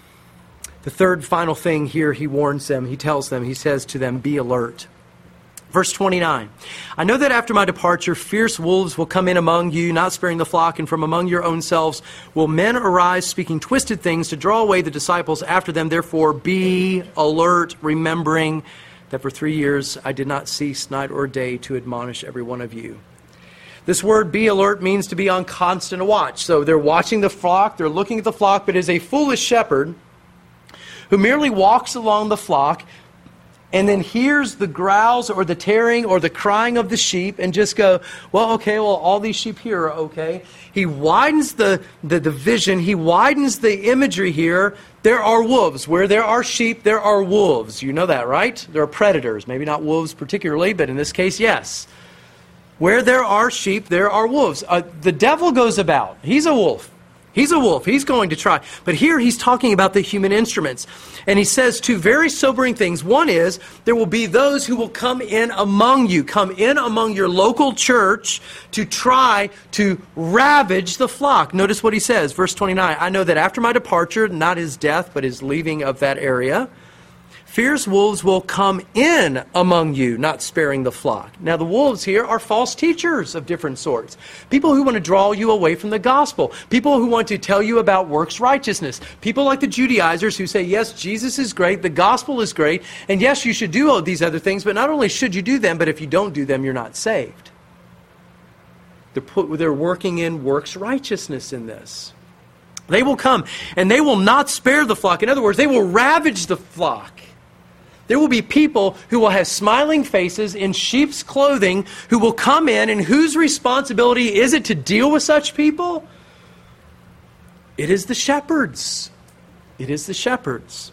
The third final thing here he warns them, he tells them, he says to them, be alert. Verse 29, I know that after my departure, fierce wolves will come in among you, not sparing the flock, and from among your own selves will men arise, speaking twisted things to draw away the disciples after them. Therefore, be alert, remembering that for 3 years I did not cease night or day to admonish every one of you. This word, be alert, means to be on constant watch. So they're watching the flock, they're looking at the flock, but as a foolish shepherd who merely walks along the flock and then hears the growls or the tearing or the crying of the sheep and just go, well, all these sheep here are okay. He widens the vision, he widens the imagery here. There are wolves. Where there are sheep, there are wolves. You know that, right? There are predators. Maybe not wolves particularly, but in this case, yes. Where there are sheep, there are wolves. The devil goes about. He's a wolf. He's a wolf. He's going to try. But here he's talking about the human instruments. And he says two very sobering things. One is there will be those who will come in among you, come in among your local church to try to ravage the flock. Notice what he says, verse 29. I know that after my departure, not his death, but his leaving of that area, fierce wolves will come in among you, not sparing the flock. Now, the wolves here are false teachers of different sorts. People who want to draw you away from the gospel. People who want to tell you about works righteousness. People like the Judaizers who say, yes, Jesus is great, the gospel is great, and yes, you should do all these other things, but not only should you do them, but if you don't do them, you're not saved. They're working in works righteousness in this. They will come, and they will not spare the flock. In other words, they will ravage the flock. There will be people who will have smiling faces in sheep's clothing who will come in, and whose responsibility is it to deal with such people? It is the shepherds. It is the shepherds.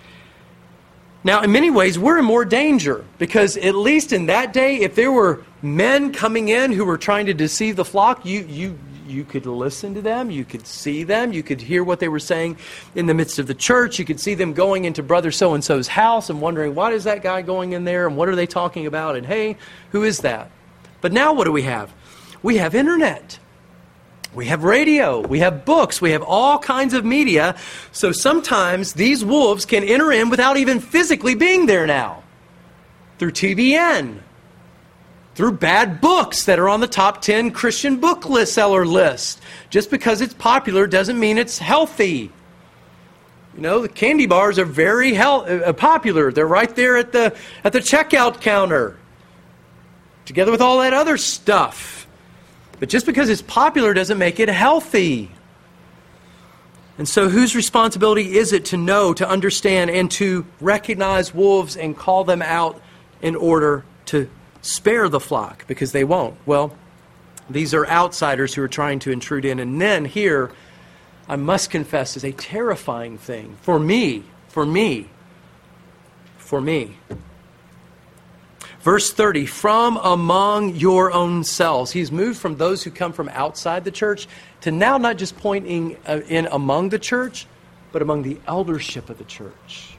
Now, in many ways, we're in more danger because at least in that day, if there were men coming in who were trying to deceive the flock, you could listen to them, you could see them, you could hear what they were saying in the midst of the church, you could see them going into brother so-and-so's house and wondering, why is that guy going in there and what are they talking about? And hey, who is that? But now what do we have? We have internet. We have radio. We have books. We have all kinds of media. So sometimes these wolves can enter in without even physically being there now. Through TBN. Through bad books that are on the top 10 Christian book seller list. Just because it's popular doesn't mean it's healthy. You know, the candy bars are very popular. They're right there at the checkout counter, together with all that other stuff. But just because it's popular doesn't make it healthy. And so whose responsibility is it to know, to understand, and to recognize wolves and call them out in order to spare the flock? Because they won't. Well, these are outsiders who are trying to intrude in. And then here, I must confess, is a terrifying thing for me. Verse 30, from among your own selves. He's moved from those who come from outside the church to now not just pointing in among the church, but among the eldership of the church.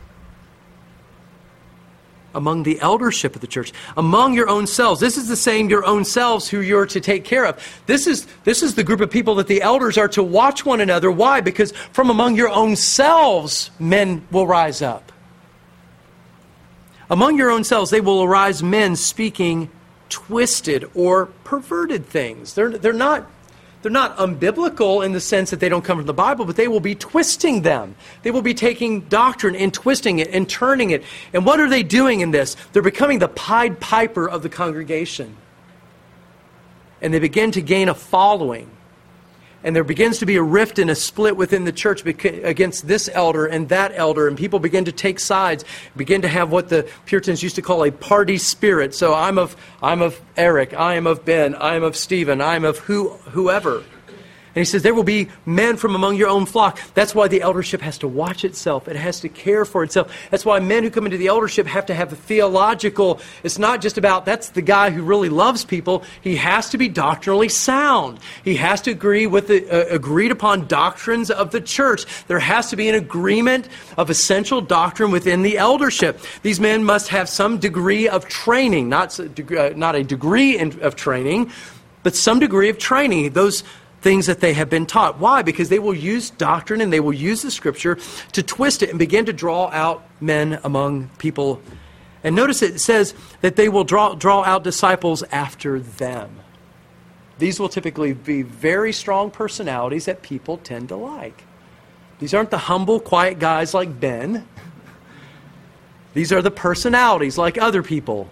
Among the eldership of the church. Among your own selves. This is the same your own selves who you're to take care of. This is the group of people that the elders are to watch one another. Why? Because from among your own selves, men will rise up. Among your own selves, they will arise men speaking twisted or perverted things. They're not unbiblical in the sense that they don't come from the Bible, but they will be twisting them. They will be taking doctrine and twisting it and turning it. And what are they doing in this? They're becoming the Pied Piper of the congregation. And they begin to gain a following. And there begins to be a rift and a split within the church against this elder and that elder. And people begin to take sides, begin to have what the Puritans used to call a party spirit. So I'm of Eric, I am of Ben, I am of Stephen, I am of whoever. And he says, there will be men from among your own flock. That's why the eldership has to watch itself. It has to care for itself. That's why men who come into the eldership have to have a theological, it's not just about, that's the guy who really loves people. He has to be doctrinally sound. He has to agree with the agreed upon doctrines of the church. There has to be an agreement of essential doctrine within the eldership. These men must have some degree of training, not a degree of training, but some degree of training. Those things that they have been taught. Why? Because they will use doctrine and they will use the Scripture to twist it and begin to draw out men among people And notice it says that they will draw out disciples after them. These will typically be very strong personalities that people tend to like. These aren't the humble, quiet guys like Ben. These are the personalities like other people.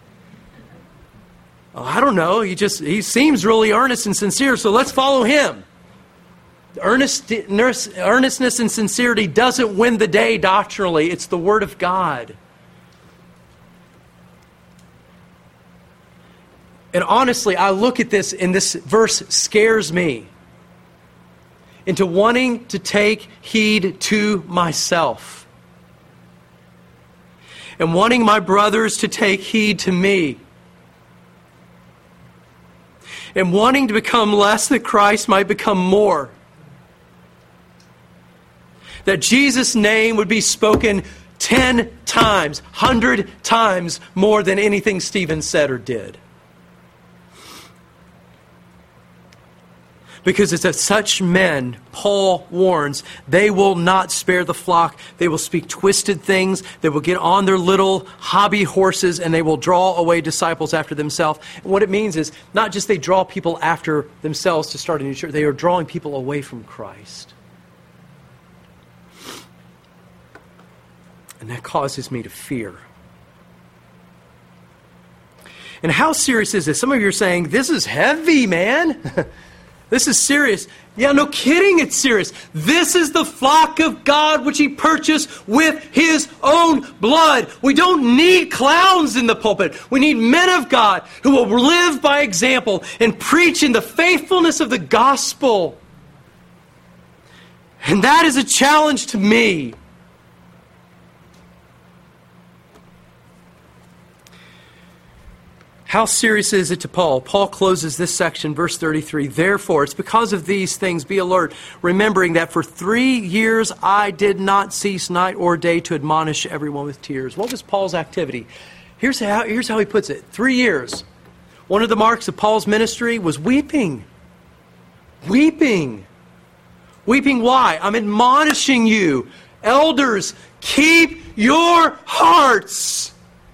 Oh, I don't know, he seems really earnest and sincere, so let's follow him. Earnestness and sincerity doesn't win the day doctrinally. It's the Word of God. And honestly, I look at this and this verse scares me into wanting to take heed to myself. And wanting my brothers to take heed to me. And wanting to become less that Christ might become more. That Jesus' name would be spoken 10 times, 100 times more than anything Stephen said or did. Because it's of such men, Paul warns, they will not spare the flock. They will speak twisted things. They will get on their little hobby horses and they will draw away disciples after themselves. And what it means is not just they draw people after themselves to start a new church. They are drawing people away from Christ. And that causes me to fear. And how serious is this? Some of you are saying, this is heavy, man. This is serious. Yeah, no kidding, it's serious. This is the flock of God which He purchased with His own blood. We don't need clowns in the pulpit. We need men of God who will live by example and preach in the faithfulness of the gospel. And that is a challenge to me. How serious is it to Paul? Paul closes this section, verse 33. Therefore, it's because of these things, be alert, remembering that for 3 years I did not cease night or day to admonish everyone with tears. What was Paul's activity? Here's how he puts it. 3 years. One of the marks of Paul's ministry was weeping. Weeping. Weeping why? I'm admonishing you. Elders, keep your hearts.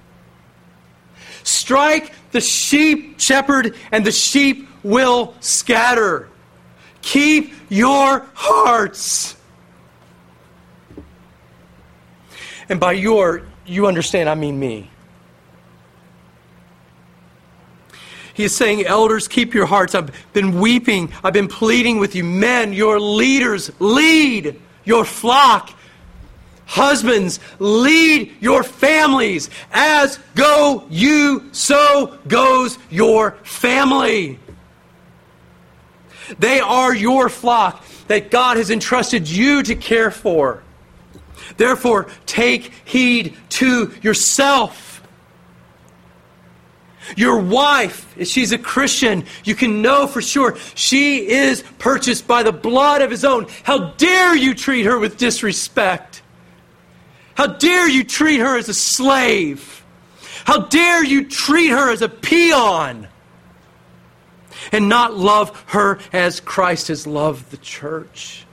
Strike the shepherd, and the sheep will scatter. Keep your hearts. And by you understand, I mean me. He is saying, elders, keep your hearts. I've been weeping. I've been pleading with you. Men, your leaders, lead your flock. Husbands, lead your families. As go you, so goes your family. They are your flock that God has entrusted you to care for. Therefore, take heed to yourself. Your wife, if she's a Christian, you can know for sure she is purchased by the blood of His own. How dare you treat her with disrespect? How dare you treat her as a slave? How dare you treat her as a peon? And not love her as Christ has loved the church.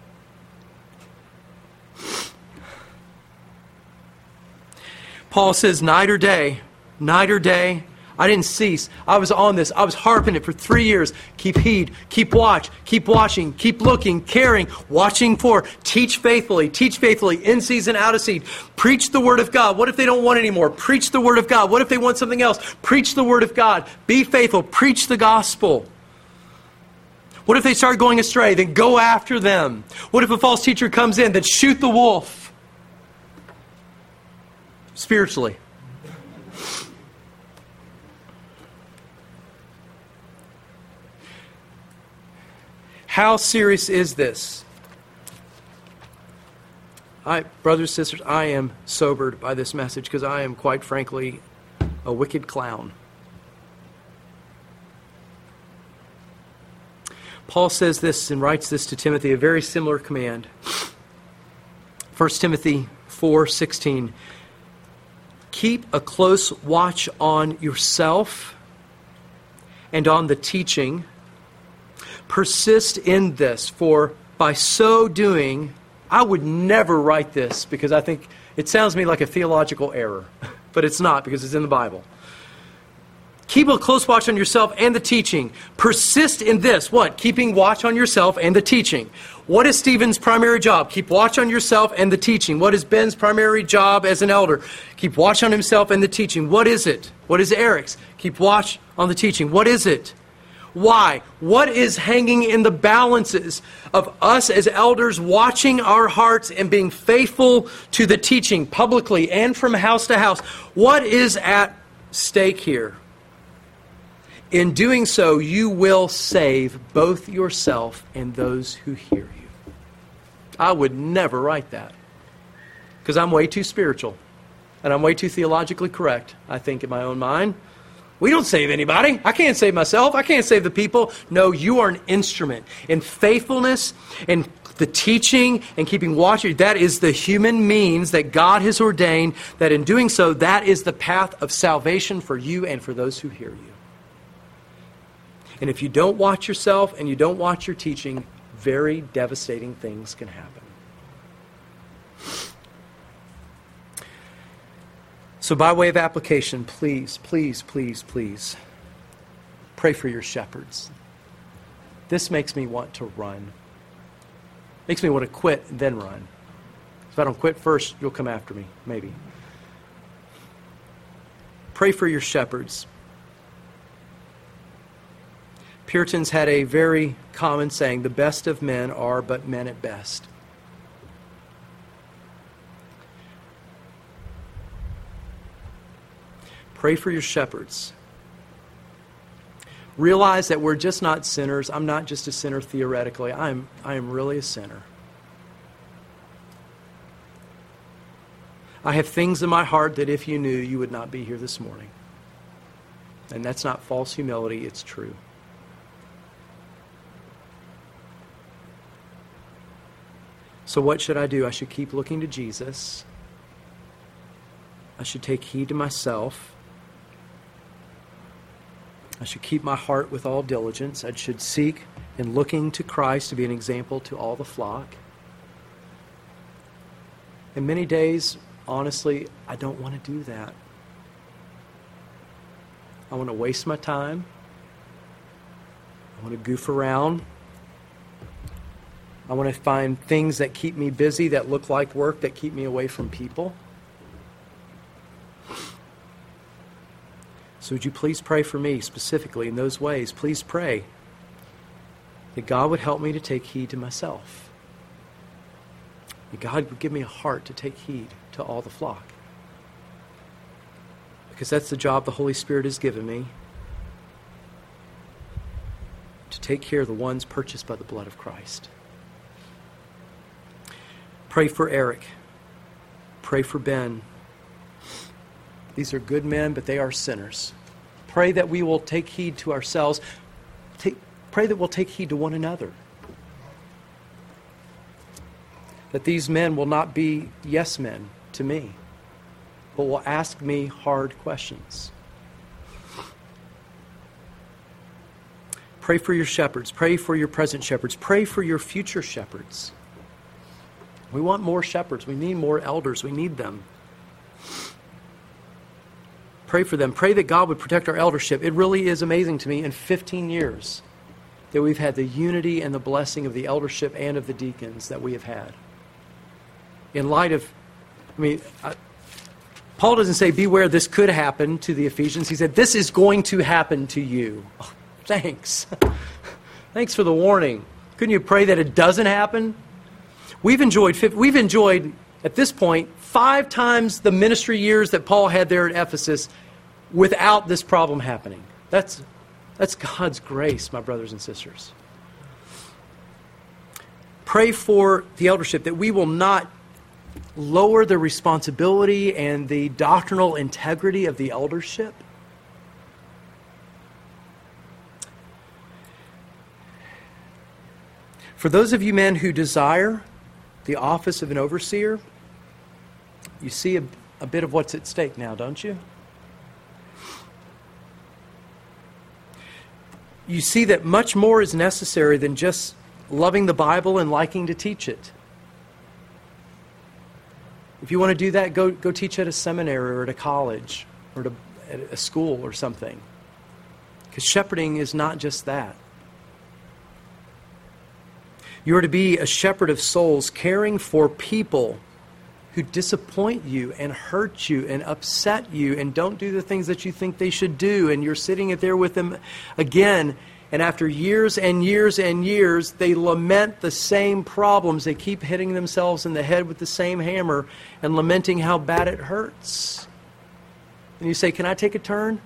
Paul says, night or day, I didn't cease. I was on this. I was harping it for 3 years. Keep heed. Keep watch. Keep watching. Keep looking. Caring. Watching for. Teach faithfully. Teach faithfully. In season, out of season. Preach the Word of God. What if they don't want any more? Preach the Word of God. What if they want something else? Preach the Word of God. Be faithful. Preach the gospel. What if they start going astray? Then go after them. What if a false teacher comes in? Then shoot the wolf. Spiritually. How serious is this? Brothers and sisters, I am sobered by this message because I am, quite frankly, a wicked clown. Paul says this and writes this to Timothy, a very similar command. 1 Timothy 4:16. Keep a close watch on yourself and on the teaching. Persist in this, for by so doing, I would never write this because I think it sounds to me like a theological error. but it's not because it's in the Bible. Keep a close watch on yourself and the teaching. Persist in this. What? Keeping watch on yourself and the teaching. What is Stephen's primary job? Keep watch on yourself and the teaching. What is Ben's primary job as an elder? Keep watch on himself and the teaching. What is it? What is Eric's? Keep watch on the teaching. What is it? Why? What is hanging in the balances of us as elders watching our hearts and being faithful to the teaching publicly and from house to house? What is at stake here? In doing so, you will save both yourself and those who hear you. I would never write that because I'm way too spiritual and I'm way too theologically correct, I think, in my own mind. We don't save anybody. I can't save myself. I can't save the people. No, you are an instrument. In faithfulness and the teaching and keeping watch, that is the human means that God has ordained, that in doing so, that is the path of salvation for you and for those who hear you. And if you don't watch yourself and you don't watch your teaching, very devastating things can happen. So by way of application, please, please, please, please, pray for your shepherds. This makes me want to run. Makes me want to quit and then run. If I don't quit first, you'll come after me, maybe. Pray for your shepherds. Puritans had a very common saying, the best of men are but men at best. Pray for your shepherds. Realize that we're just not sinners. I'm not just a sinner theoretically. I am really a sinner. I have things in my heart that if you knew, you would not be here this morning. And that's not false humility, it's true. So what should I do? I should keep looking to Jesus. I should take heed to myself. I should keep my heart with all diligence. I should seek in looking to Christ to be an example to all the flock. And many days, honestly, I don't want to do that. I want to waste my time. I want to goof around. I want to find things that keep me busy, that look like work, that keep me away from people. So would you please pray for me specifically in those ways? Please pray that God would help me to take heed to myself. That God would give me a heart to take heed to all the flock. Because that's the job the Holy Spirit has given me. To take care of the ones purchased by the blood of Christ. Pray for Eric. Pray for Ben. These are good men, but they are sinners. Pray that we will take heed to ourselves. Pray that we'll take heed to one another. That these men will not be yes men to me, but will ask me hard questions. Pray for your shepherds. Pray for your present shepherds. Pray for your future shepherds. We want more shepherds. We need more elders. We need them. Pray for them. Pray that God would protect our eldership. It really is amazing to me in 15 years that we've had the unity and the blessing of the eldership and of the deacons that we have had. In light of, Paul doesn't say, beware, this could happen to the Ephesians. He said, this is going to happen to you. Oh, thanks. Thanks for the warning. Couldn't you pray that it doesn't happen? We've enjoyed, at this point, 5 times the ministry years that Paul had there at Ephesus without this problem happening. That's God's grace, my brothers and sisters. Pray for the eldership that we will not lower the responsibility and the doctrinal integrity of the eldership. For those of you men who desire the office of an overseer, you see a bit of what's at stake now, don't you? You see that much more is necessary than just loving the Bible and liking to teach it. If you want to do that, go teach at a seminary or at a college or at a school or something. Because shepherding is not just that. You are to be a shepherd of souls, caring for people who disappoint you and hurt you and upset you and don't do the things that you think they should do. And you're sitting there with them again. And after years and years and years, they lament the same problems. They keep hitting themselves in the head with the same hammer and lamenting how bad it hurts. And you say, can I take a turn?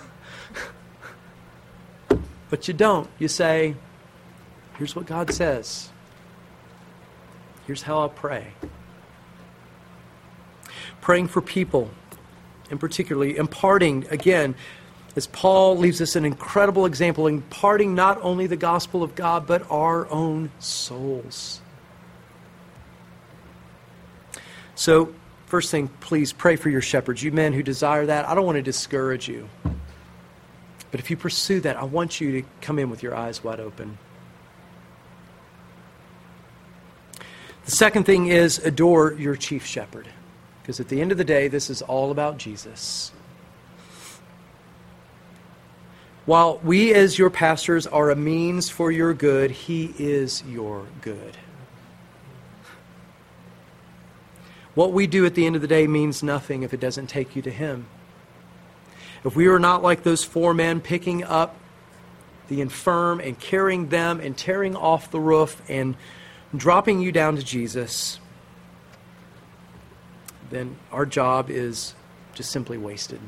But you don't. You say, here's what God says. Here's how I'll pray. Praying for people, and particularly imparting, again, as Paul leaves us an incredible example, imparting not only the gospel of God, but our own souls. So, first thing, please pray for your shepherds. You men who desire that, I don't want to discourage you. But if you pursue that, I want you to come in with your eyes wide open. The second thing is adore your chief shepherd. Because at the end of the day, this is all about Jesus. While we as your pastors are a means for your good, He is your good. What we do at the end of the day means nothing if it doesn't take you to Him. If we are not like those 4 men picking up the infirm and carrying them and tearing off the roof and dropping you down to Jesus, then our job is just simply wasted.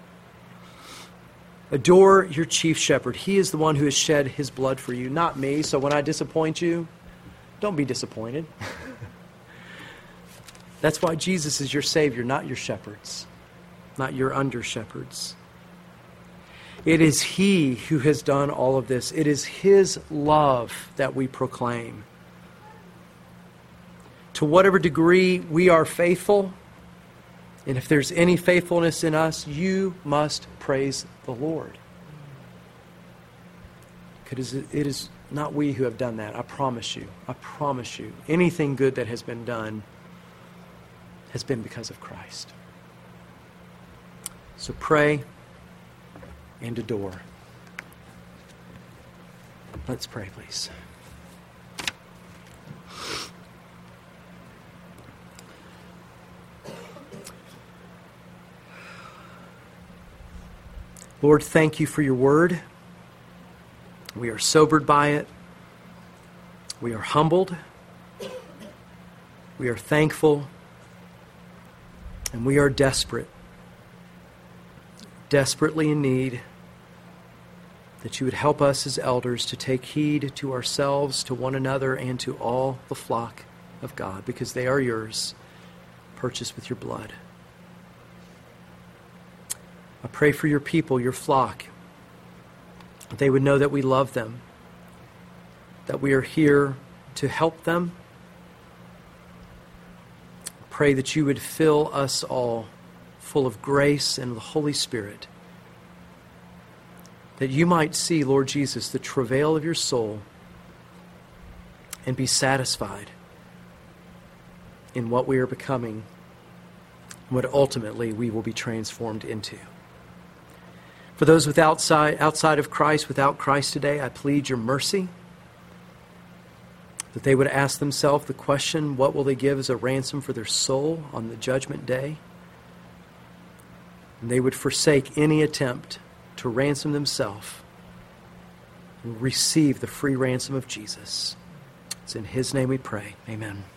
Adore your chief shepherd. He is the one who has shed His blood for you, not me. So when I disappoint you, don't be disappointed. That's why Jesus is your Savior, not your shepherds, not your under-shepherds. It is He who has done all of this. It is His love that we proclaim. To whatever degree we are faithful, and if there's any faithfulness in us, you must praise the Lord. Because it is not we who have done that. I promise you. I promise you. Anything good that has been done has been because of Christ. So pray and adore. Let's pray, please. Lord, thank you for your word. We are sobered by it. We are humbled. We are thankful. And we are desperate. Desperately in need that you would help us as elders to take heed to ourselves, to one another, and to all the flock of God, because they are yours, purchased with your blood. I pray for your people, your flock, that they would know that we love them, that we are here to help them. I pray that you would fill us all full of grace and the Holy Spirit, that you might see, Lord Jesus, the travail of your soul and be satisfied in what we are becoming, what ultimately we will be transformed into. For those outside of Christ, without Christ today, I plead your mercy, that they would ask themselves the question, what will they give as a ransom for their soul on the judgment day? And they would forsake any attempt to ransom themselves and receive the free ransom of Jesus. It's in His name we pray. Amen.